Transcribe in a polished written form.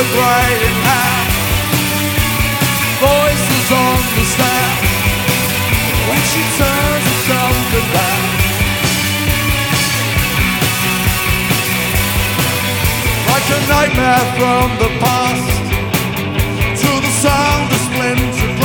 the grey hat, voices on the staff when she turns herself to back. Like a nightmare from the past,